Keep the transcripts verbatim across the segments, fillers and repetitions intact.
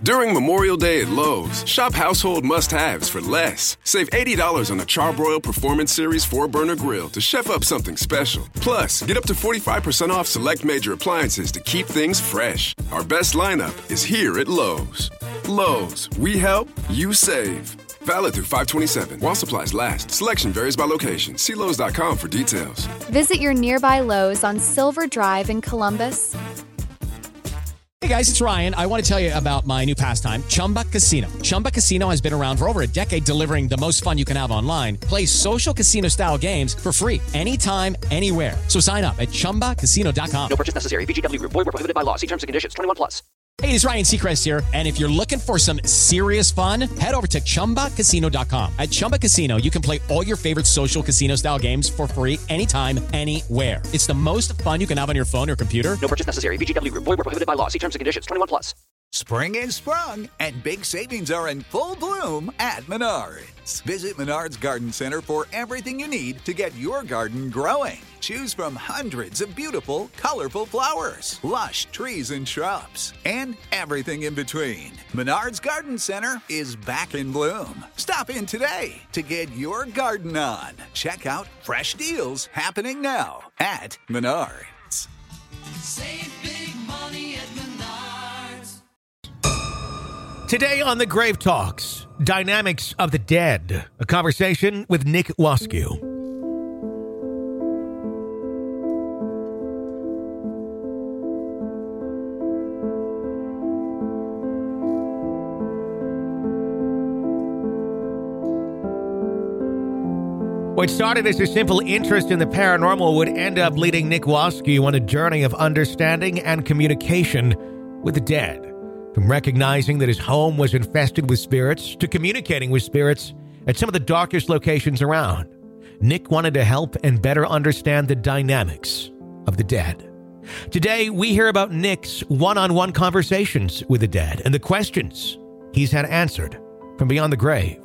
During Memorial Day at Lowe's, shop household must-haves for less. Save eighty dollars on a Charbroil Performance Series four burner grill to chef up something special. Plus, get up to forty-five percent off select major appliances to keep things fresh. Our best lineup is here at Lowe's. Lowe's, we help, you save. Valid through five twenty-seven. While supplies last. Selection varies by location. See Lowe's dot com for details. Visit your nearby Lowe's on Silver Drive in Columbus. Hey guys, it's Ryan. I want to tell you about my new pastime, Chumba Casino. Chumba Casino has been around for over a decade, delivering the most fun you can have online. Play social casino-style games for free anytime, anywhere. So sign up at chumba casino dot com. No purchase necessary. V G W Group. Void where prohibited by law. See terms and conditions. twenty-one plus. Hey, it's Ryan Seacrest here. And if you're looking for some serious fun, head over to chumba casino dot com. At Chumba Casino, you can play all your favorite social casino-style games for free anytime, anywhere. It's the most fun you can have on your phone or computer. No purchase necessary. V G W Group. Void where prohibited by law. See terms and conditions. twenty-one plus. Spring is sprung, and big savings are in full bloom at Menards. Visit Menards Garden Center for everything you need to get your garden growing. Choose from hundreds of beautiful, colorful flowers, lush trees and shrubs, and everything in between. Menards Garden Center is back in bloom. Stop in today to get your garden on. Check out fresh deals happening now at Menards. Save big money at Menards. Today on The Grave Talks, Dynamics of the Dead, a conversation with Nick Wascu. What started as a simple interest in the paranormal would end up leading Nick Wascu on a journey of understanding and communication with the dead. From recognizing that his home was infested with spirits to communicating with spirits at some of the darkest locations around, Nick wanted to help and better understand the dynamics of the dead. Today, we hear about Nick's one-on-one conversations with the dead and the questions he's had answered from beyond the grave.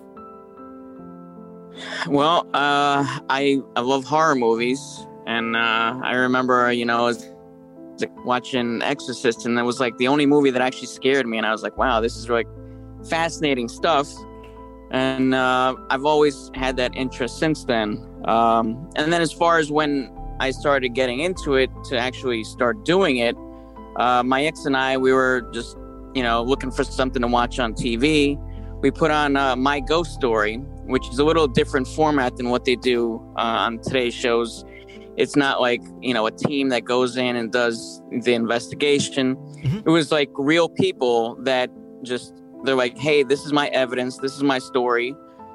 Well, uh, I I love horror movies, and uh, I remember, you know, I was like watching Exorcist, and that was like the only movie that actually scared me, and I was like, wow, this is like fascinating stuff. And uh, I've always had that interest since then. Um, and then as far as when I started getting into it to actually start doing it, uh, my ex and I, we were just, you know, looking for something to watch on T V. We put on uh, My Ghost Story, which is a little different format than what they do uh, on today's shows. It's not like, you know, a team that goes in and does the investigation. Mm-hmm. It was like real people that just, they're like, hey, this is my evidence. This is my story.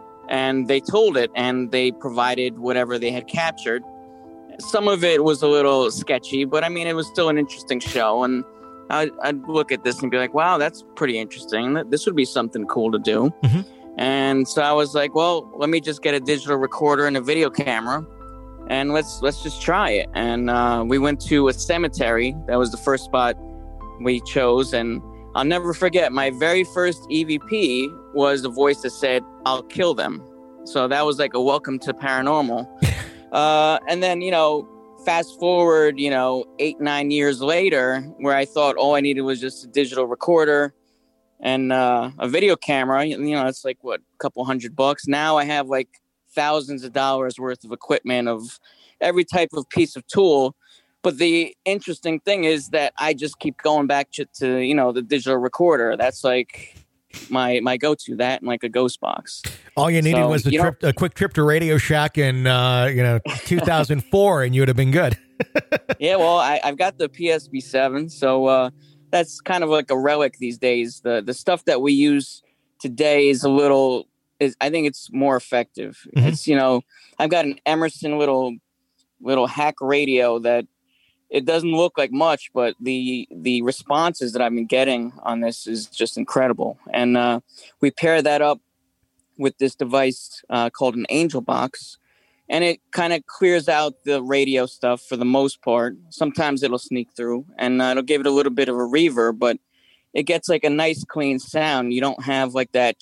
And they told it, and they provided whatever they had captured. Some of it was a little sketchy, but I mean, it was still an interesting show. And I'd, I'd look at this and be like, wow, that's pretty interesting. This would be something cool to do. Mm-hmm. And so I was like, well, let me just get a digital recorder and a video camera, and let's let's just try it. And uh, we went to a cemetery. That was the first spot we chose. And I'll never forget, my very first E V P was a voice that said, I'll kill them. So that was like a welcome to paranormal. uh, and then, you know, fast forward, you know, eight, nine years later, where I thought all I needed was just a digital recorder and uh, a video camera. You know, it's like, what, a couple hundred bucks. Now I have like thousands of dollars worth of equipment, of every type of piece of tool. But the interesting thing is that I just keep going back to, to you know, the digital recorder. That's like my my go-to, that and like a ghost box. All you needed so, was a, trip, a quick trip to Radio Shack in, uh, you know, two thousand four, and you would have been good. Yeah, well, I, I've got the P S B seven, so uh, that's kind of like a relic these days. The the stuff that we use today is a little, is I think it's more effective. Mm-hmm. It's, you know, I've got an Emerson little little hack radio that it doesn't look like much, but the the responses that I've been getting on this is just incredible. And uh, we pair that up with this device uh, called an Angel Box, and it kind of clears out the radio stuff for the most part. Sometimes it'll sneak through, and uh, it'll give it a little bit of a reverb, but it gets like a nice clean sound. You don't have like that,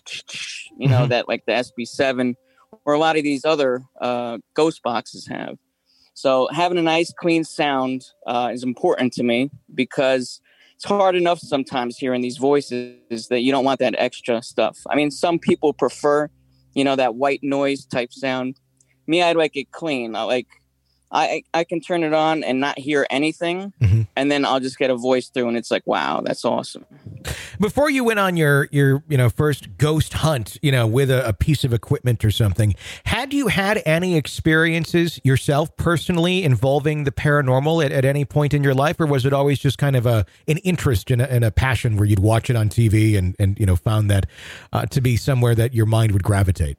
you know, mm-hmm. that like the S B seven or a lot of these other uh, ghost boxes have. So having a nice clean sound uh, is important to me, because it's hard enough sometimes hearing these voices that you don't want that extra stuff. I mean, some people prefer, you know, that white noise type sound. Me, I like it clean. I like, I I can turn it on and not hear anything, mm-hmm. and then I'll just get a voice through, and it's like, wow, that's awesome. Before you went on your your you know first ghost hunt, you know, with a, a piece of equipment or something, had you had any experiences yourself personally involving the paranormal at, at any point in your life, or was it always just kind of a an interest and a, and a passion where you'd watch it on T V and and you know found that uh, to be somewhere that your mind would gravitate?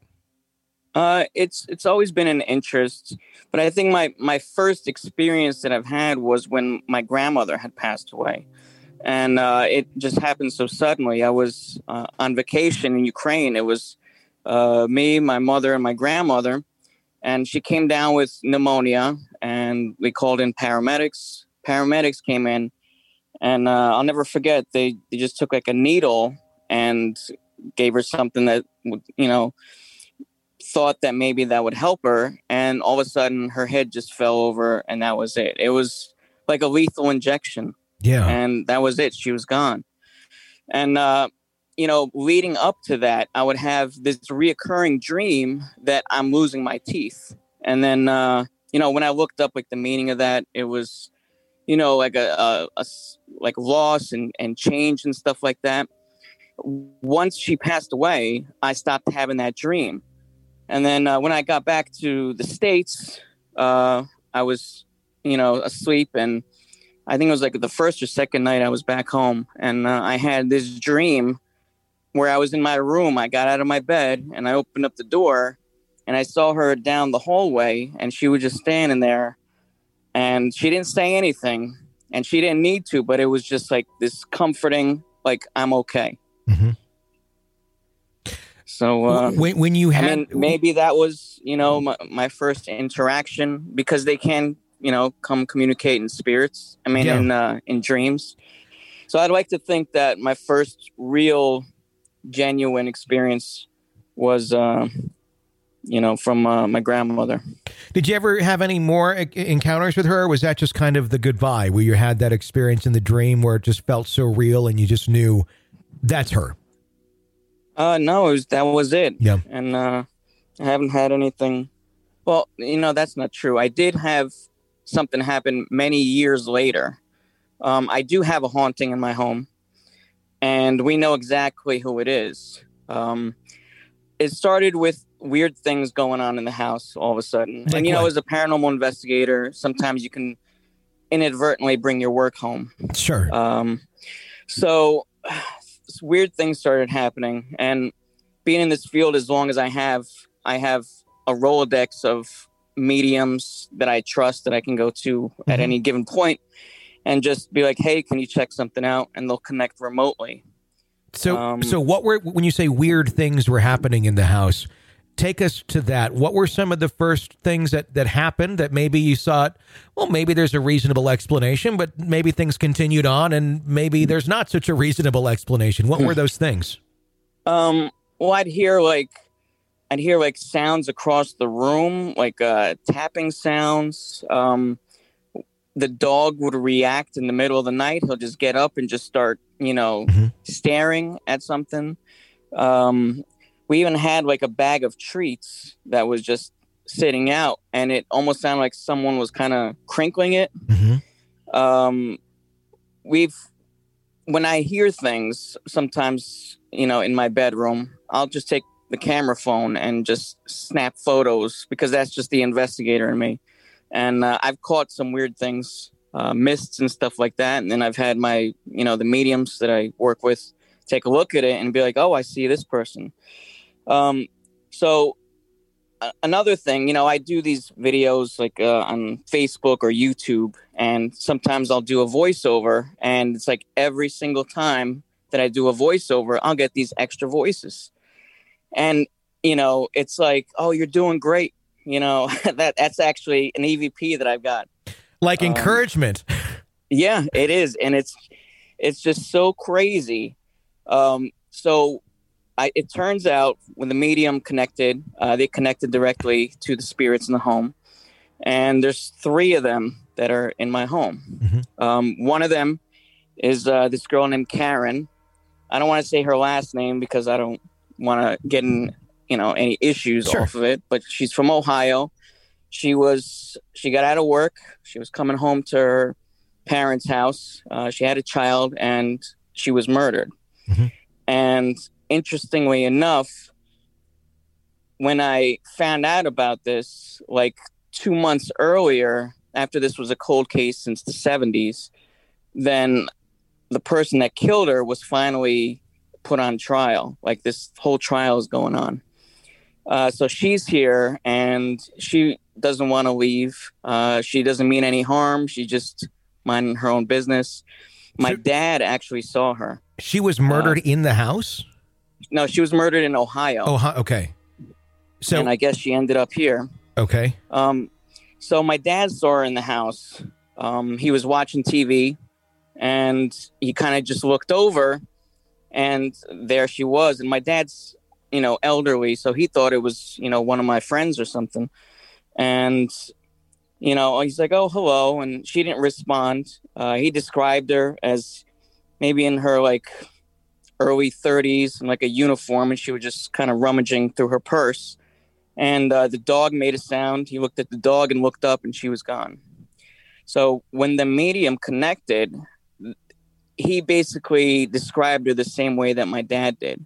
Uh, it's it's always been an interest, but I think my, my first experience that I've had was when my grandmother had passed away, and uh, it just happened so suddenly. I was uh, on vacation in Ukraine. It was uh, me, my mother, and my grandmother, and she came down with pneumonia, and we called in paramedics. Paramedics came in, and uh, I'll never forget. They they just took like a needle and gave her something that would, you know. Thought that maybe that would help her, and all of a sudden her head just fell over, and that was it. It was like a lethal injection. Yeah. And that was it. She was gone. And, uh, you know, leading up to that, I would have this reoccurring dream that I'm losing my teeth. And then, uh, you know, when I looked up like the meaning of that, it was, you know, like a, a, a like loss and, and change and stuff like that. Once she passed away, I stopped having that dream. And then uh, when I got back to the States, uh, I was, you know, asleep. And I think it was like the first or second night I was back home. And uh, I had this dream where I was in my room. I got out of my bed and I opened up the door and I saw her down the hallway. And she was just standing there. And she didn't say anything. And she didn't need to. But it was just like this comforting, like, I'm okay. Mm-hmm. So uh, when, when you had, I mean, maybe that was, you know, my, my first interaction, because they can, you know, come communicate in spirits. I mean, yeah. in uh, in dreams. So I'd like to think that my first real, genuine experience was, uh, you know, from uh, my grandmother. Did you ever have any more encounters with her? Or was that just kind of the goodbye, where you had that experience in the dream where it just felt so real and you just knew that's her? Uh, no, it was, that was it. Yeah. And uh, I haven't had anything. Well, you know, that's not true. I did have something happen many years later. Um, I do have a haunting in my home, and we know exactly who it is. Um, it started with weird things going on in the house all of a sudden. Like and, you what? know, as a paranormal investigator, sometimes you can inadvertently bring your work home. Sure. Um, so... weird things started happening, and being in this field as long as I have, I have a Rolodex of mediums that I trust that I can go to mm-hmm. at any given point and just be like, hey, can you check something out? And they'll connect remotely. So, um, so what were, when you say weird things were happening in the house, take us to that. What were some of the first things that, that happened that maybe you thought, well, maybe there's a reasonable explanation, but maybe things continued on and maybe there's not such a reasonable explanation? What were those things? Um, well, I'd hear like, I'd hear like sounds across the room, like uh, tapping sounds. Um, the dog would react in the middle of the night. He'll just get up and just start, you know, mm-hmm. staring at something. Um, We even had like a bag of treats that was just sitting out, and it almost sounded like someone was kind of crinkling it. Mm-hmm. Um, we've, when I hear things, sometimes, you know, in my bedroom, I'll just take the camera phone and just snap photos, because that's just the investigator in me. And uh, I've caught some weird things, uh, mists and stuff like that. And then I've had my, you know, the mediums that I work with take a look at it and be like, oh, I see this person. Um, so uh, another thing, you know, I do these videos like uh, on Facebook or YouTube, and sometimes I'll do a voiceover, and it's like every single time that I do a voiceover, I'll get these extra voices. And, you know, it's like, oh, you're doing great. You know, that that's actually an E V P that I've got. Like um, encouragement. Yeah, it is. And it's, it's just so crazy. Um, so I, it turns out when the medium connected, uh, they connected directly to the spirits in the home. And there's three of them that are in my home. Mm-hmm. Um, one of them is uh, this girl named Karen. I don't want to say her last name because I don't want to get in, you know, any issues Sure. off of it. But she's from Ohio. She was she got out of work. She was coming home to her parents' house. Uh, she had a child, and she was murdered. Mm-hmm. And interestingly enough, when I found out about this, like two months earlier, after this was a cold case since the seventies, then the person that killed her was finally put on trial. Like this whole trial is going on. Uh, so she's here and she doesn't want to leave. Uh, she doesn't mean any harm. She just minding her own business. My So- dad actually saw her. She was murdered in the house? No, she was murdered in Ohio. Oh, huh, okay. So, and I guess she ended up here. okay. Um, so my dad saw her in the house. Um, he was watching T V and he kind of just looked over and there she was. And my dad's, you know, elderly. So he thought it was, you know, one of my friends or something. And, you know, he's like, oh, hello. And she didn't respond. Uh, he described her as maybe in her like early thirties in like a uniform. And she was just kind of rummaging through her purse. And uh, the dog made a sound. He looked at the dog and looked up and she was gone. So when the medium connected, he basically described her the same way that my dad did.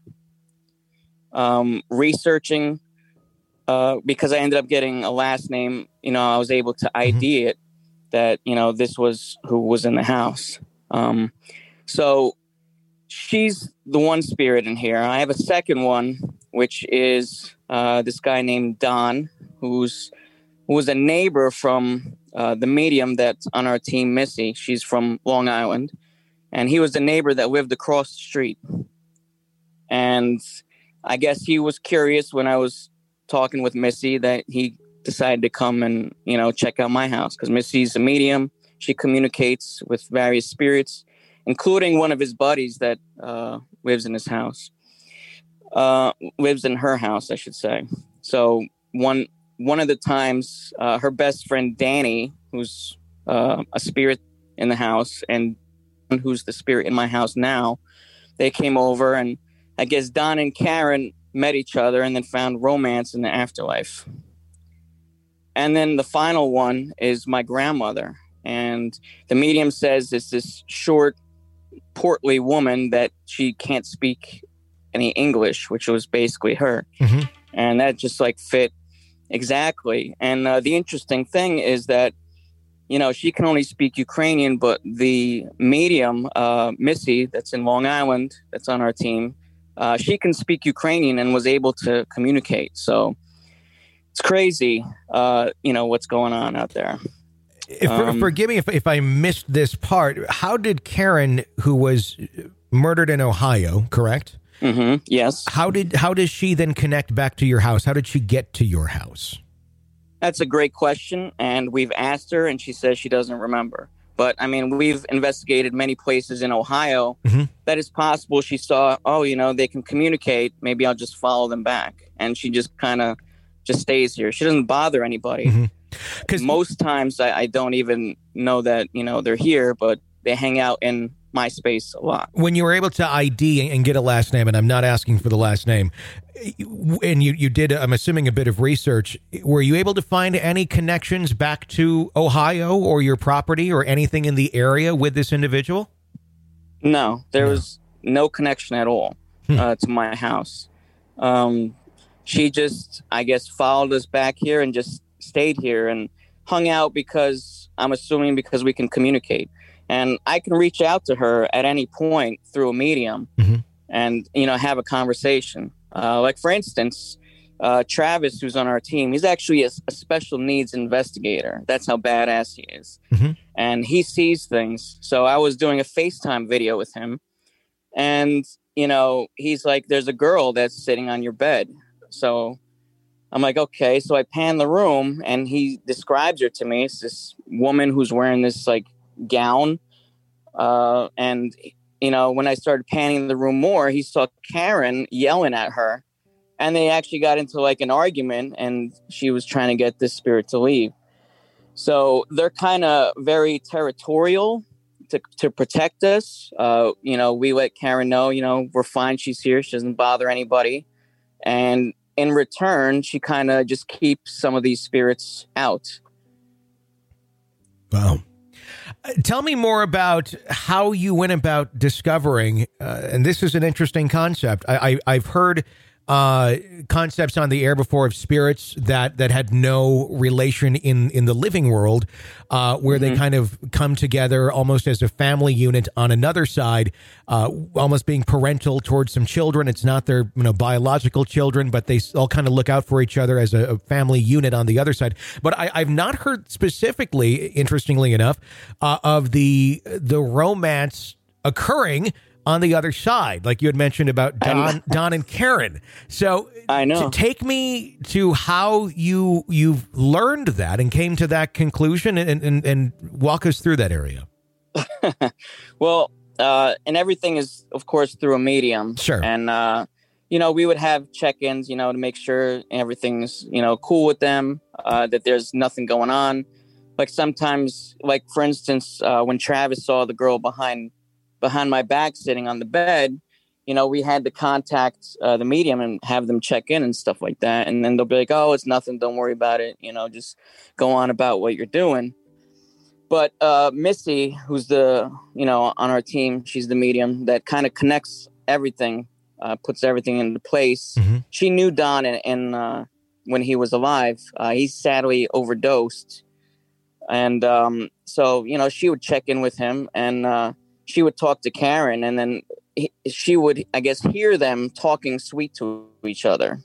Um, researching, uh, because I ended up getting a last name, you know, I was able to I D it that, you know, this was who was in the house. Um, so she's the one spirit in here. I have a second one, which is uh, this guy named Don, who's who was a neighbor from uh, the medium that's on our team, Missy. She's from Long Island. And he was the neighbor that lived across the street. And I guess he was curious when I was talking with Missy that he decided to come and, you know, check out my house. Because Missy's a medium. She communicates with various spirits, including one of his buddies that uh, lives in his house. Uh, lives in her house, I should say. So one one of the times, uh, her best friend Danny, who's uh, a spirit in the house, and who's the spirit in my house now, they came over, and I guess Don and Karen met each other and then found romance in the afterlife. And then the final one is my grandmother, and the medium says it's this short, portly woman that she can't speak any English, which was basically her. Mm-hmm. And that just like fit exactly. And uh, the interesting thing is that, you know, she can only speak Ukrainian, but the medium, uh, Missy, that's in Long Island, that's on our team, uh, she can speak Ukrainian and was able to communicate. So it's crazy, uh, you know, what's going on out there. If, Um, forgive me if, if I missed this part. How did Karen, who was murdered in Ohio, correct? Mm-hmm, yes. How did how does she then connect back to your house? How did she get to your house? That's a great question, and we've asked her, and she says she doesn't remember. But, I mean, we've investigated many places in Ohio Mm-hmm. that it's possible she saw, oh, you know, they can communicate. Maybe I'll just follow them back. And she just kind of just stays here. She doesn't bother anybody. Mm-hmm. Because Most times I, I don't even know that, you know, they're here, but they hang out in my space a lot. when you were able to I D and get a last name, and I'm not asking for the last name, and you, you did, I'm assuming, a bit of research, were you able to find any connections back to Ohio or your property or anything in the area with this individual? No, there No. was no connection at all Hmm. uh, to my house. Um, she just, I guess, followed us back here and just stayed here and hung out because, I'm assuming, because we can communicate. And I can reach out to her at any point through a medium Mhm. and, you know, have a conversation. Uh, like, for instance, uh, Travis, who's on our team, he's actually a, a special needs investigator. That's how badass he is. Mhm. And he sees things. So I was doing a FaceTime video with him. And, you know, he's like, there's a girl that's sitting on your bed. So I'm like, okay. So I pan the room and he describes her to me. It's this woman who's wearing this like gown. Uh, and, you know, when I started panning the room more, he saw Karen yelling at her. And they actually got into like an argument and she was trying to get this spirit to leave. So they're kind of very territorial, to, to protect us. Uh, you know, we let Karen know, you know, we're fine. She's here. She doesn't bother anybody. And in return, she kind of just keeps some of these spirits out. Wow. Uh, tell me more about how you went about discovering, uh, and this is an interesting concept. I, I, I've heard uh, concepts on the air before of spirits that, that had no relation in, in the living world, uh, where mm-hmm. they kind of come together almost as a family unit on another side, uh, almost being parental towards some children. It's not their you know biological children, but they all kind of look out for each other as a, a family unit on the other side. But I, I've not heard specifically, interestingly enough, uh, of the the romance occurring on the other side, like you had mentioned about Don, Don and Karen. So I know. To take me to how you you've learned that and came to that conclusion, and and, and walk us through that area. Well, uh, and everything is, of course, through a medium. Sure. And uh, you know, we would have check-ins, you know, to make sure everything's you know cool with them, uh, that there's nothing going on. Like sometimes, like for instance, uh, when Travis saw the girl behind. behind my back sitting on the bed, you know, we had to contact uh, the medium and have them check in and stuff like that. And then they'll be like, oh, it's nothing. Don't worry about it. You know, just go on about what you're doing. But uh, Missy, who's the, you know, on our team, she's the medium that kind of connects everything, uh, puts everything into place. Mm-hmm. She knew Don and, and uh, when he was alive. Uh, he sadly overdosed. And um, so, you know, she would check in with him and, uh, she would talk to Karen, and then he, she would, I guess, hear them talking sweet to each other.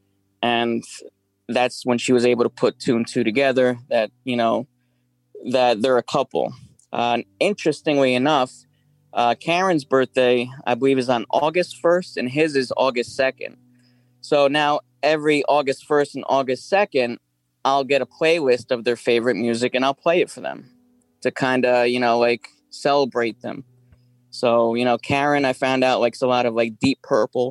And that's when she was able to put two and two together that, you know, that they're a couple. Uh, interestingly enough, uh, Karen's birthday, I believe, is on August first, and his is August second. So now every August first and August second, I'll get a playlist of their favorite music, and I'll play it for them to kind of, you know, like, celebrate them. So, you know, Karen, I found out, likes a lot of like Deep Purple.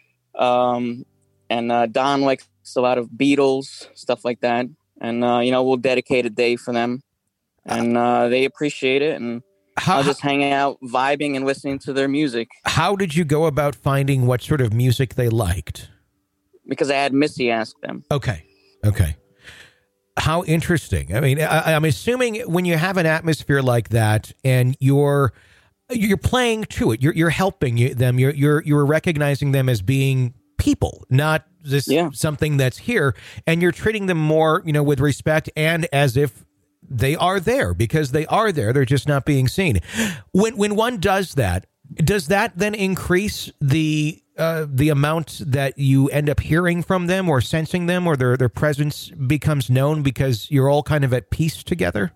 Um, and uh, Don likes a lot of Beatles, stuff like that. And, uh, you know, we'll dedicate a day for them. And uh, they appreciate it. And how, I'll just hang out, vibing and listening to their music. How did you go about finding what sort of music they liked? Because I had Missy ask them. Okay. Okay. How interesting. I mean, I, I'm assuming when you have an atmosphere like that and you're you're playing to it, you're you're helping you, them, you're you're you're recognizing them as being people, not this yeah. something that's here, and you're treating them more, you know, with respect and as if they are there because they are there. They're just not being seen. When when one does that, does that then increase the Uh, the amount that you end up hearing from them or sensing them, or their, their presence becomes known because you're all kind of at peace together?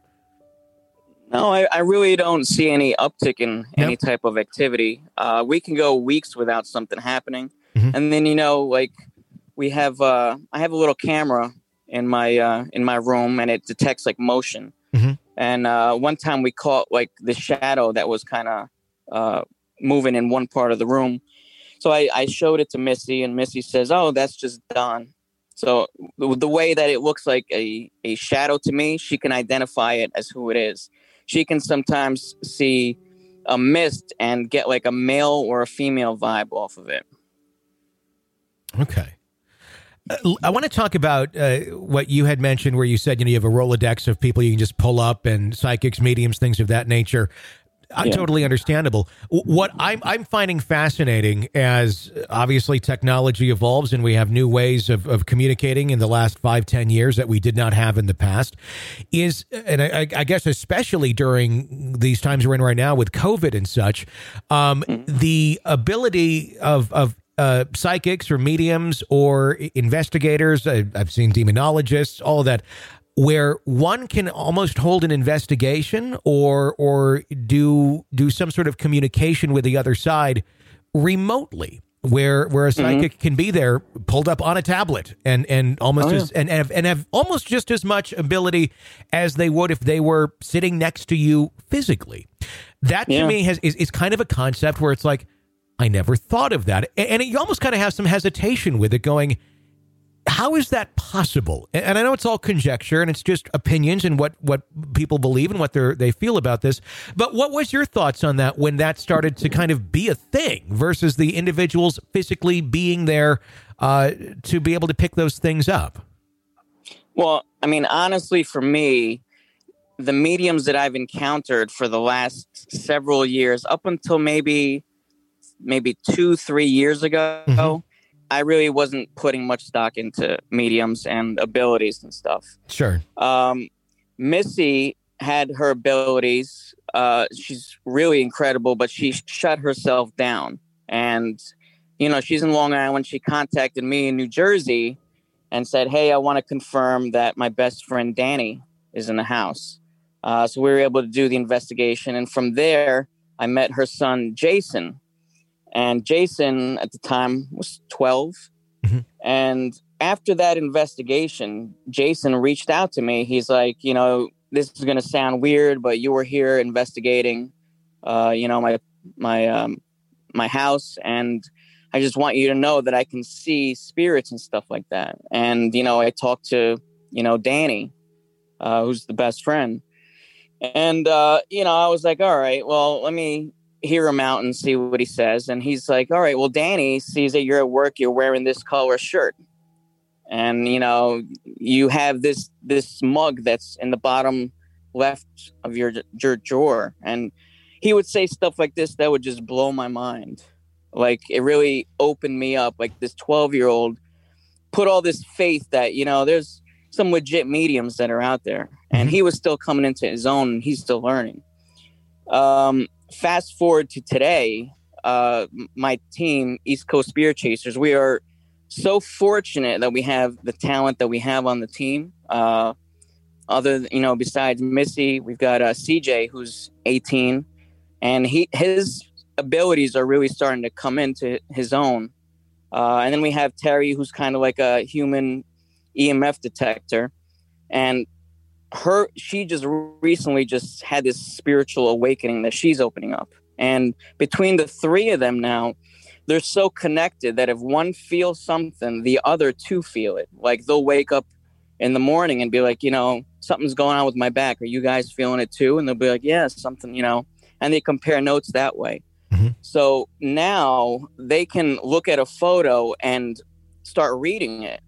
No, I, I really don't see any uptick in nope. any type of activity. Uh, we can go weeks without something happening. Mm-hmm. And then, you know, like we have, uh, I have a little camera in my, uh, in my room, and it detects like motion. Mm-hmm. And uh, one time we caught like the shadow that was kind of uh, moving in one part of the room. So I, I showed it to Missy, and Missy says, oh, that's just Don. So the way that it looks like a, a shadow to me, she can identify it as who it is. She can sometimes see a mist and get like a male or a female vibe off of it. Okay. Uh, I want to talk about uh, what you had mentioned where you said, you know, you have a Rolodex of people you can just pull up and psychics, mediums, things of that nature. Uh, yeah. Totally understandable. What I'm I'm finding fascinating as obviously technology evolves and we have new ways of, of communicating in the last five, ten years that we did not have in the past is, and I, I guess especially during these times we're in right now with COVID and such, um, mm-hmm. the ability of, of uh, psychics or mediums or investigators, I, I've seen demonologists, all of that, where one can almost hold an investigation or or do do some sort of communication with the other side remotely, where where a psychic mm-hmm. can be there, pulled up on a tablet, and and almost oh, as, yeah. and and have, and have almost just as much ability as they would if they were sitting next to you physically. That to yeah. me has is, is kind of a concept where it's like, I never thought of that, and, and you almost kind of have some hesitation with it, going, how is that possible? And I know it's all conjecture and it's just opinions and what, what people believe and what they they feel about this. But what was your thoughts on that when that started to kind of be a thing versus the individuals physically being there uh, to be able to pick those things up? Well, I mean, honestly, for me, the mediums that I've encountered for the last several years, up until maybe maybe two, three years ago, mm-hmm. I really wasn't putting much stock into mediums and abilities and stuff. Sure. Um, Missy had her abilities. Uh, she's really incredible, but she shut herself down. And, you know, she's in Long Island. She contacted me in New Jersey and said, hey, I want to confirm that my best friend Danny is in the house. Uh, so we were able to do the investigation. And from there, I met her son, Jason. And Jason at the time was twelve. Mm-hmm. And after that investigation, Jason reached out to me. He's like, you know, this is going to sound weird, but you were here investigating, uh, you know, my, my, um, my house. And I just want you to know that I can see spirits and stuff like that. And, you know, I talked to, you know, Danny, uh, who's the best friend. And, uh, you know, I was like, all right, well, let me hear him out and see what he says. And he's like, all right, well, Danny sees that you're at work, you're wearing this color shirt. And, you know, you have this this mug that's in the bottom left of your, your drawer. And he would say stuff like this that would just blow my mind. Like, it really opened me up. Like, this twelve-year-old put all this faith that, you know, there's some legit mediums that are out there. And he was still coming into his own, and he's still learning. Um, fast forward to today, uh, my team, East Coast Spirit Chasers, we are so fortunate that we have the talent that we have on the team. Uh, other, you know, besides Missy, we've got uh, C J, who's eighteen, and he his abilities are really starting to come into his own. Uh, and then we have Terry, who's kind of like a human E M F detector, and her she just recently just had this spiritual awakening that she's opening up. And between the three of them now, they're so connected that if one feels something, the other two feel it. Like, they'll wake up in the morning and be like, you know, something's going on with my back. Are you guys feeling it too? And they'll be like, yeah, something, you know, and they compare notes that way. Mm-hmm. So now they can look at a photo and start reading it.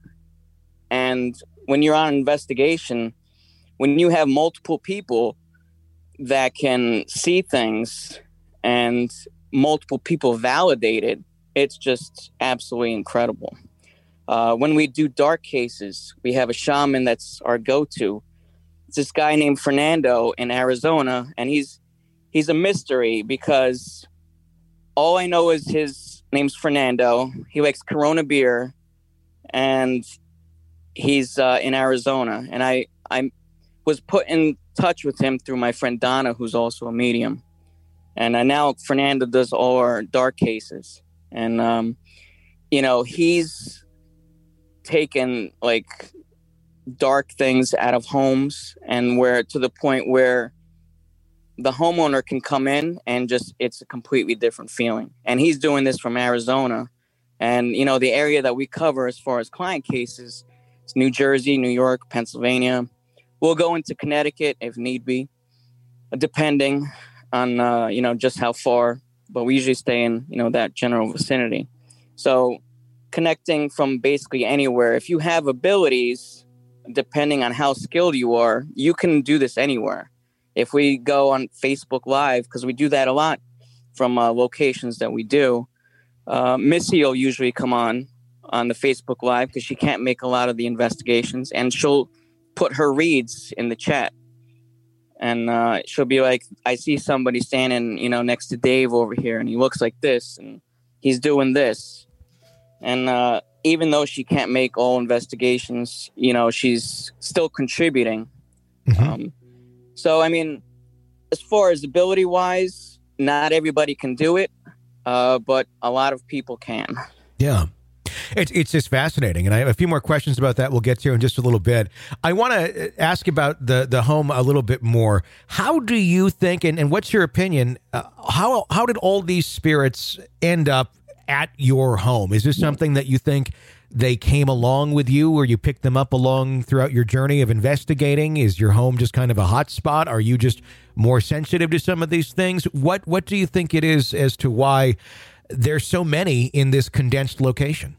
And when you're on an investigation, when you have multiple people that can see things and multiple people validate it, it's just absolutely incredible. Uh, when we do dark cases, we have a shaman that's our go-to. It's this guy named Fernando in Arizona, and he's he's a mystery because all I know is his name's Fernando. He likes Corona beer, and he's uh, in Arizona. And I I was put in touch with him through my friend Donna, who's also a medium. And uh, now Fernando does all our dark cases. And, um, you know, he's taken, like, dark things out of homes, and where to the point where the homeowner can come in and just, it's a completely different feeling. And he's doing this from Arizona. And, you know, the area that we cover as far as client cases, it's New Jersey, New York, Pennsylvania. We'll go into Connecticut if need be, depending on, uh, you know, just how far. But we usually stay in, you know, that general vicinity. So connecting from basically anywhere. If you have abilities, depending on how skilled you are, you can do this anywhere. If we go on Facebook Live, because we do that a lot from uh, locations that we do, uh, Missy will usually come on on the Facebook Live because she can't make a lot of the investigations, and she'll put her reads in the chat. And uh, she'll be like, I see somebody standing, you know, next to Dave over here, and he looks like this, and he's doing this. And uh, even though she can't make all investigations, you know, she's still contributing. Mm-hmm. Um, so, I mean, as far as ability-wise, not everybody can do it, uh, but a lot of people can. Yeah. It's it's just fascinating, and I have a few more questions about that we'll get to in just a little bit. I want to ask about the, the home a little bit more. How do you think, and, and what's your opinion, uh, how how did all these spirits end up at your home? Is this something that you think they came along with you, or you picked them up along throughout your journey of investigating? Is your home just kind of a hot spot? Are you just more sensitive to some of these things? What What do you think it is as to why there's so many in this condensed location?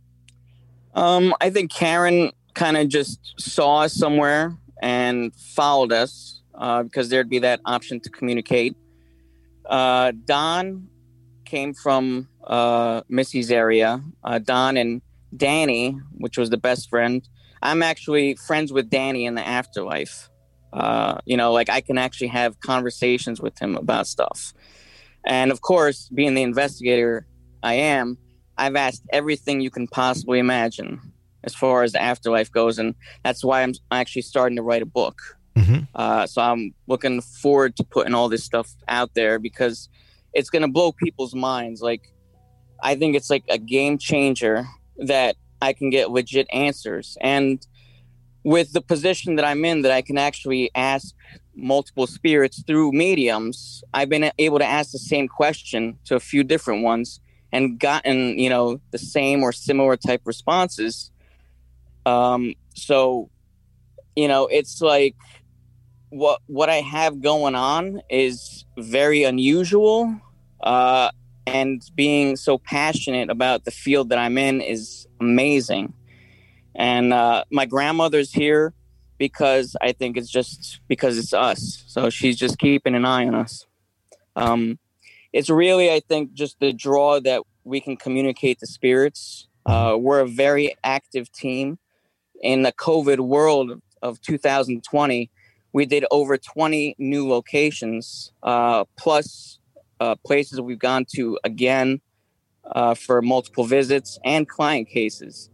Um, I think Karen kind of just saw us somewhere and followed us uh, because there'd be that option to communicate. Uh, Don came from uh, Missy's area. Uh, Don and Danny, which was the best friend. I'm actually friends with Danny in the afterlife. Uh, you know, like I can actually have conversations with him about stuff. And of course, being the investigator I am, I've asked everything you can possibly imagine as far as the afterlife goes. And that's why I'm actually starting to write a book. Mm-hmm. Uh, so I'm looking forward to putting all this stuff out there because it's going to blow people's minds. Like, I think it's like a game changer that I can get legit answers. And with the position that I'm in, that I can actually ask multiple spirits through mediums, I've been able to ask the same question to a few different ones and gotten, you know, the same or similar type responses. Um, so, you know, it's like what what I have going on is very unusual. Uh, and being so passionate about the field that I'm in is amazing. And uh, my grandmother's here because I think it's just because it's us. So she's just keeping an eye on us. Um, it's really, I think, just the draw that we can communicate to spirits. Uh, we're a very active team. In the COVID world of two thousand twenty, we did over twenty new locations, uh, plus uh, places we've gone to again uh, for multiple visits and client cases.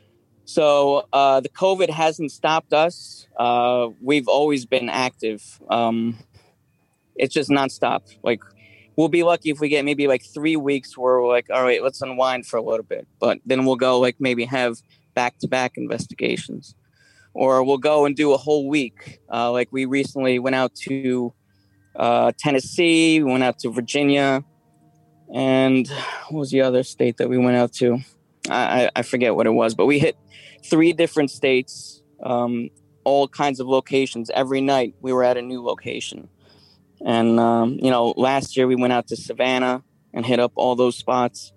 So uh, the COVID hasn't stopped us. Uh, we've always been active. Um, it's just nonstop. Like, we'll be lucky if we get maybe like three weeks where we're like, all right, let's unwind for a little bit. But then we'll go like maybe have back-to-back investigations. Or we'll go and do a whole week. Uh, like we recently went out to uh, Tennessee, we went out to Virginia, and what was the other state that we went out to? I, I forget what it was, but we hit three different states, um, all kinds of locations. Every night we were at a new location. And, um, you know, last year we went out to Savannah and hit up all those spots.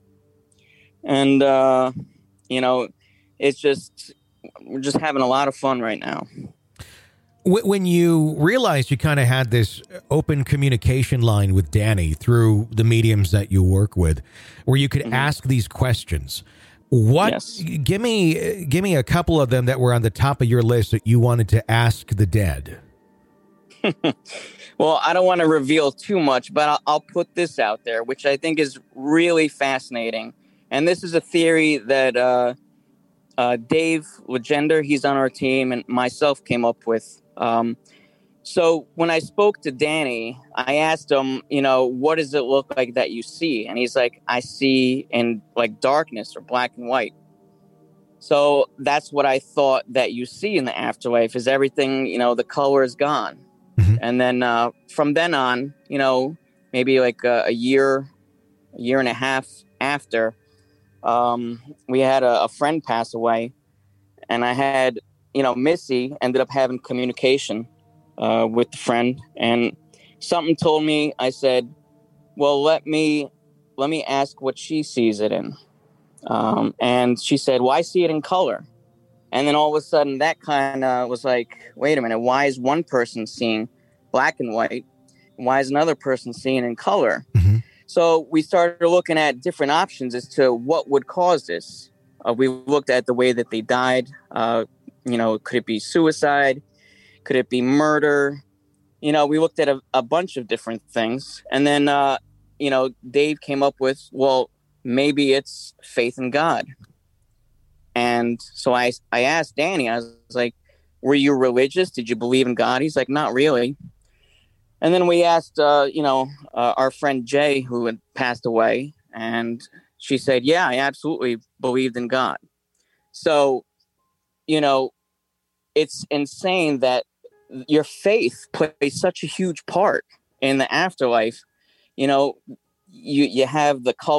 And, uh, you know, it's just, we're just having a lot of fun right now. When you realized you kind of had this open communication line with Danny through the mediums that you work with, where you could mm-hmm. ask these questions, what, yes. give me, give me a couple of them that were on the top of your list that you wanted to ask the dead. Well, I don't want to reveal too much, but I'll, I'll put this out there, which I think is really fascinating. And this is a theory that uh, uh, Dave Legender, he's on our team, and myself came up with. Um, so when I spoke to Danny, I asked him, you know, what does it look like that you see? And he's like, I see in like darkness or black and white. So that's what I thought that you see in the afterlife is everything, you know, the color is gone. Mm-hmm. And then uh, from then on, you know, maybe like a, a year, a year and a half after, um, we had a, a friend pass away, and I had, you know, Missy ended up having communication uh, with the friend, and something told me, I said, well, let me, let me ask what she sees it in. Um, and she said, well, I see it in color. And then all of a sudden that kind of was like, wait a minute, why is one person seeing black and white? Why is another person seeing in color? Mm-hmm. So we started looking at different options as to what would cause this. Uh, we looked at the way that they died. Uh, you know, could it be suicide? Could it be murder? You know, we looked at a, a bunch of different things. And then, uh, you know, Dave came up with, well, maybe it's faith in God. And so I, I asked Danny, I was like, were you religious? Did you believe in God? He's like, not really. And then we asked, uh, you know, uh, our friend Jay, who had passed away, and she said, yeah, I absolutely believed in God. So, you know, it's insane that your faith plays such a huge part in the afterlife. You know, you, you have the color,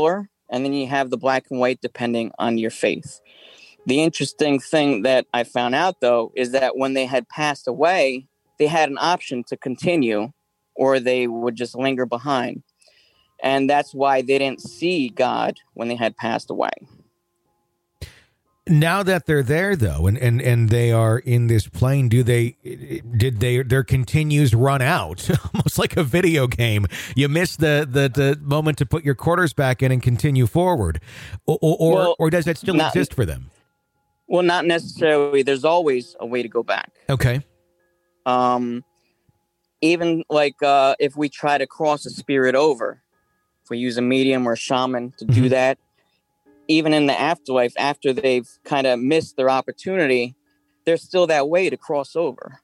and then you have the black and white depending on your faith. The interesting thing that I found out, though, is that when they had passed away, they had an option to continue or they would just linger behind. And that's why they didn't see God when they had passed away. Now that they're there, though, and, and, and they are in this plane, do they, did they, their continues run out? Almost like a video game. You miss the, the, the moment to put your quarters back in and continue forward. Or, or, well, or does that still not, exist for them? Well, not necessarily. There's always a way to go back. Okay. Um, even like uh, if we try to cross a spirit over, if we use a medium or a shaman to do mm-hmm. that, even in the afterlife, after they've kind of missed their opportunity, there's still that way to cross over.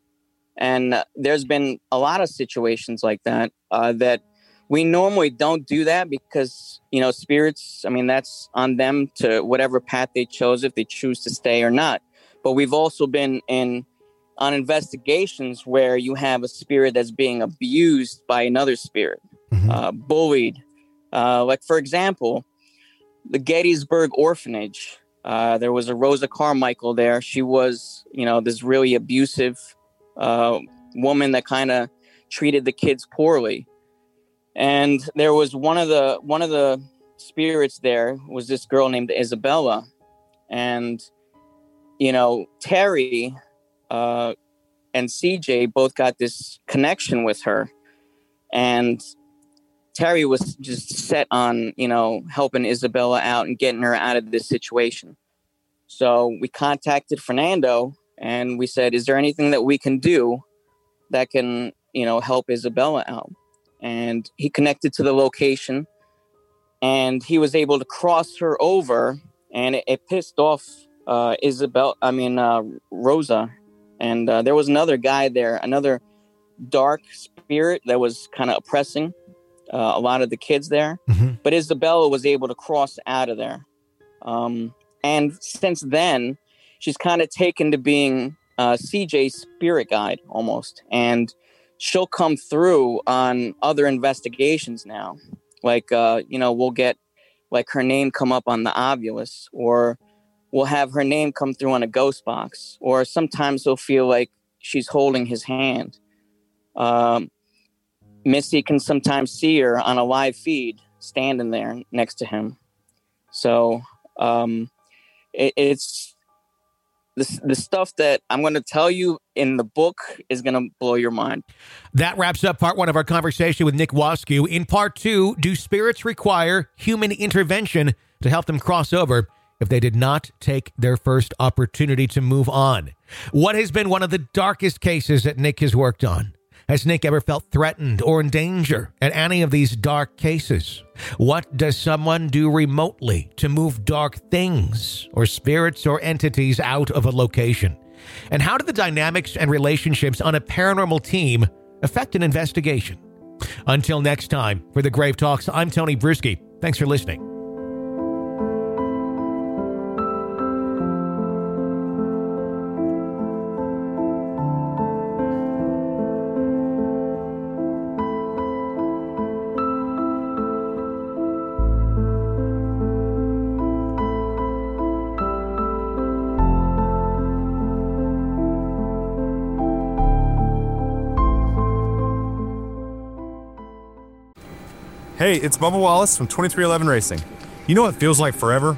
And uh, there's been a lot of situations like that, uh, that we normally don't do that because, you know, spirits, I mean, that's on them to whatever path they chose, if they choose to stay or not. But we've also been in on investigations where you have a spirit that's being abused by another spirit, mm-hmm. uh, bullied. Uh, like, for example, the Gettysburg Orphanage. Uh, there was a Rosa Carmichael there. She was, you know, this really abusive uh, woman that kind of treated the kids poorly. And there was one of the one of the spirits there was this girl named Isabella. And, you know, Terry uh, and C J both got this connection with her. And Terry was just set on, you know, helping Isabella out and getting her out of this situation. So we contacted Fernando and we said, is there anything that we can do that can, you know, help Isabella out? And he connected to the location and he was able to cross her over, and it, it pissed off uh, Isabel, I mean, uh, Rosa. And uh, there was another guy there, another dark spirit that was kind of oppressing Uh, a lot of the kids there, mm-hmm. but Isabella was able to cross out of there. Um, and since then, she's kind of taken to being uh, C J's spirit guide almost. And she'll come through on other investigations now. Like, uh, you know, we'll get like her name come up on the Ovilus, or we'll have her name come through on a ghost box, or sometimes he'll feel like she's holding his hand. Um, Misty can sometimes see her on a live feed standing there next to him. So um, it, it's the, the stuff that I'm going to tell you in the book is going to blow your mind. That wraps up part one of our conversation with Nick Wascu. In part two, do spirits require human intervention to help them cross over if they did not take their first opportunity to move on? What has been one of the darkest cases that Nick has worked on? Has Nick ever felt threatened or in danger at any of these dark cases? What does someone do remotely to move dark things or spirits or entities out of a location? And how do the dynamics and relationships on a paranormal team affect an investigation? Until next time, for the Grave Talks, I'm Tony Bruschi. Thanks for listening. Hey, it's Bubba Wallace from twenty-three eleven Racing. You know what feels like forever?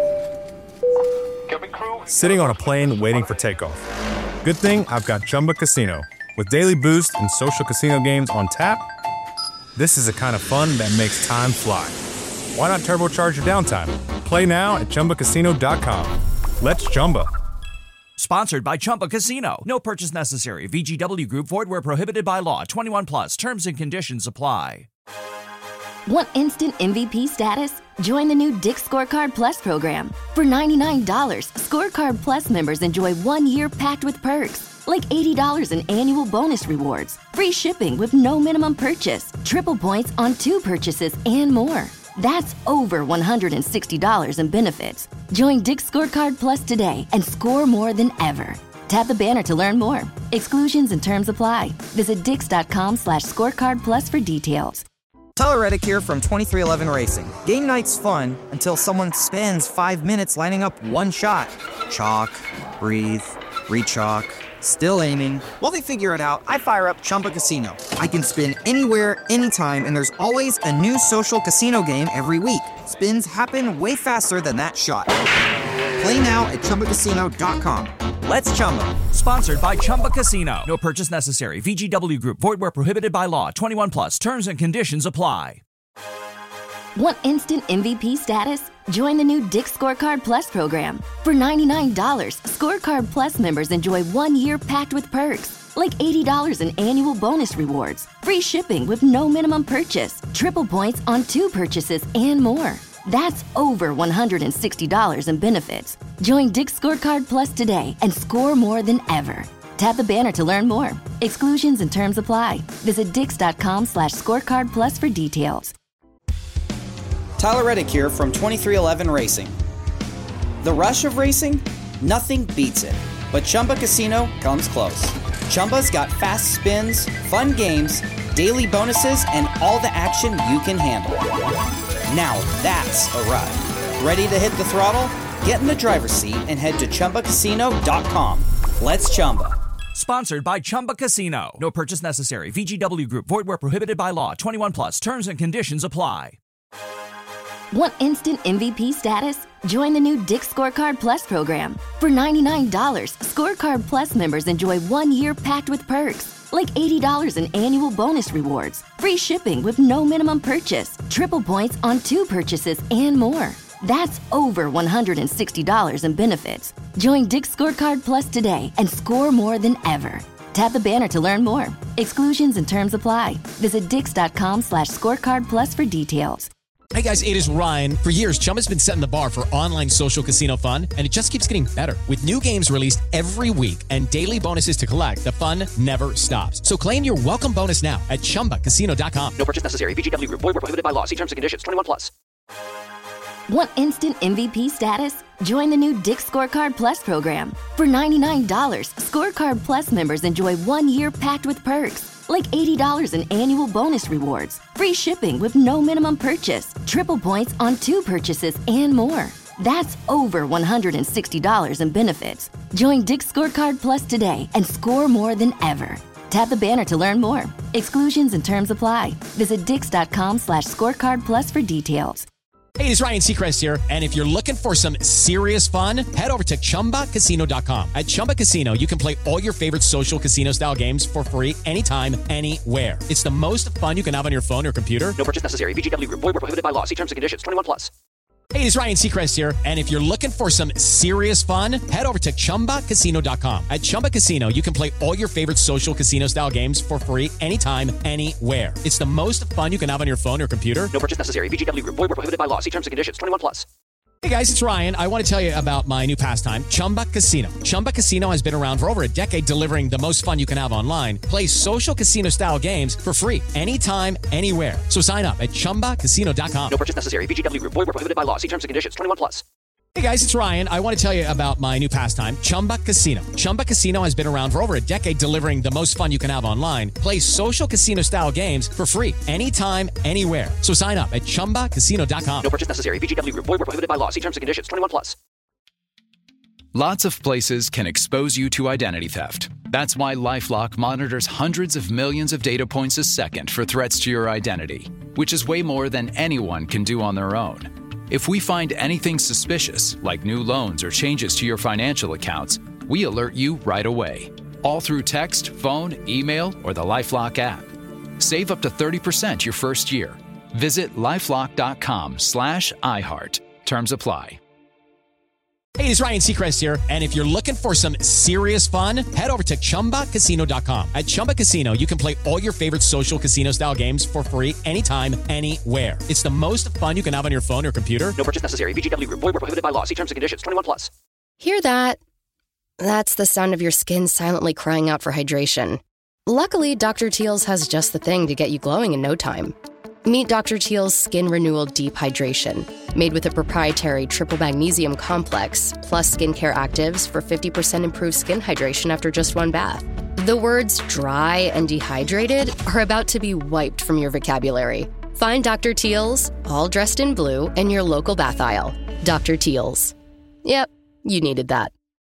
Sitting on a plane waiting for takeoff. Good thing I've got Chumba Casino. With daily boost and social casino games on tap, this is the kind of fun that makes time fly. Why not turbocharge your downtime? Play now at Chumba Casino dot com. Let's Chumba. Sponsored by Chumba Casino. No purchase necessary. V G W Group. Void where prohibited by law. twenty-one plus. Terms and conditions apply. Want instant M V P status? Join the new Dick's Scorecard Plus program. For ninety-nine dollars, Scorecard Plus members enjoy one year packed with perks, like eighty dollars in annual bonus rewards, free shipping with no minimum purchase, triple points on two purchases, and more. That's over one hundred sixty dollars in benefits. Join Dick's Scorecard Plus today and score more than ever. Tap the banner to learn more. Exclusions and terms apply. Visit dix dot com slash scorecard plus for details. Tyler Reddick here from twenty-three eleven Racing. Game night's fun until someone spends five minutes lining up one shot. Chalk, breathe, re-chalk, still aiming. While they figure it out, I fire up Chumba Casino. I can spin anywhere, anytime, and there's always a new social casino game every week. Spins happen way faster than that shot. Play now at Chumba Casino dot com. Let's Chumba. Sponsored by Chumba Casino. No purchase necessary. V G W Group. Void where prohibited by law. twenty-one plus. Terms and conditions apply. Want instant M V P status? Join the new Dick's Scorecard Plus program. For ninety-nine dollars, Scorecard Plus members enjoy one year packed with perks, like eighty dollars in annual bonus rewards, free shipping with no minimum purchase, triple points on two purchases, and more. That's over one hundred sixty dollars in benefits. Join Dick's Scorecard Plus today and score more than ever. Tap the banner to learn more. Exclusions and terms apply. Visit dix.com slash scorecard plus for details. Tyler Reddick here from twenty-three eleven Racing. The rush of racing? Nothing beats it. But Chumba Casino comes close. Chumba's got fast spins, fun games, daily bonuses, and all the action you can handle. Now that's a ride. Ready to hit the throttle? Get in the driver's seat and head to Chumba Casino dot com. Let's Chumba. Sponsored by Chumba Casino. No purchase necessary. V G W Group. Void where prohibited by law. twenty-one plus. Terms and conditions apply. Want instant M V P status? Join the new Dick's Scorecard Plus program. For ninety-nine dollars, Scorecard Plus members enjoy one year packed with perks, like eighty dollars in annual bonus rewards, free shipping with no minimum purchase, triple points on two purchases, and more. That's over one hundred sixty dollars in benefits. Join Dick's Scorecard Plus today and score more than ever. Tap the banner to learn more. Exclusions and terms apply. Visit dix.com slash scorecard plus for details. Hey guys, it is Ryan. For years, Chumba's been setting the bar for online social casino fun, and it just keeps getting better. With new games released every week and daily bonuses to collect, the fun never stops. So claim your welcome bonus now at chumba casino dot com. No purchase necessary. V G W Group. Void where prohibited by law. See terms and conditions. twenty-one plus. Want instant M V P status? Join the new Dick's Scorecard Plus program. For ninety-nine dollars, Scorecard Plus members enjoy one year packed with perks, like eighty dollars in annual bonus rewards, free shipping with no minimum purchase, triple points on two purchases, and more. That's over one hundred sixty dollars in benefits. Join Dick's Scorecard Plus today and score more than ever. Tap the banner to learn more. Exclusions and terms apply. Visit dix.com slash scorecard plus for details. Hey, it's Ryan Seacrest here, and if you're looking for some serious fun, head over to chumba casino dot com. At Chumba Casino, you can play all your favorite social casino-style games for free anytime, anywhere. It's the most fun you can have on your phone or computer. No purchase necessary. V G W Group. Void where prohibited by law. See terms and conditions. twenty-one plus. Hey, it's Ryan Seacrest here, and if you're looking for some serious fun, head over to chumba casino dot com. At Chumba Casino, you can play all your favorite social casino-style games for free anytime, anywhere. It's the most fun you can have on your phone or computer. No purchase necessary. V G W Group. Void where prohibited by law. See terms and conditions. twenty-one plus. Hey guys, it's Ryan. I want to tell you about my new pastime, Chumba Casino. Chumba Casino has been around for over a decade, delivering the most fun you can have online. Play social casino-style games for free anytime, anywhere. So sign up at chumba casino dot com. No purchase necessary. V G W Group. Void where prohibited by law. See terms and conditions. twenty-one plus. Hey guys, it's Ryan. I want to tell you about my new pastime, Chumba Casino. Chumba Casino has been around for over a decade, delivering the most fun you can have online. Play social casino-style games for free anytime, anywhere. So sign up at chumba casino dot com. No purchase necessary. V G W Group. Void where prohibited by law. See terms and conditions. twenty-one plus. Lots of places can expose you to identity theft. That's why LifeLock monitors hundreds of millions of data points a second for threats to your identity, which is way more than anyone can do on their own. If we find anything suspicious, like new loans or changes to your financial accounts, we alert you right away. All through text, phone, email, or the LifeLock app. Save up to thirty percent your first year. Visit lifelock.com slash iHeart. Terms apply. Hey, it's Ryan Seacrest here, and if you're looking for some serious fun, head over to chumba casino dot com. At Chumba Casino, you can play all your favorite social casino-style games for free anytime, anywhere. It's the most fun you can have on your phone or computer. No purchase necessary. V G W Group. Void where prohibited by law. See terms and conditions. twenty-one plus. Hear that? That's the sound of your skin silently crying out for hydration. Luckily, Doctor Teal's has just the thing to get you glowing in no time. Meet Doctor Teal's Skin Renewal Deep Hydration, made with a proprietary triple magnesium complex, plus skincare actives for fifty percent improved skin hydration after just one bath. The words dry and dehydrated are about to be wiped from your vocabulary. Find Doctor Teal's, all dressed in blue, in your local bath aisle. Doctor Teal's. Yep, you needed that.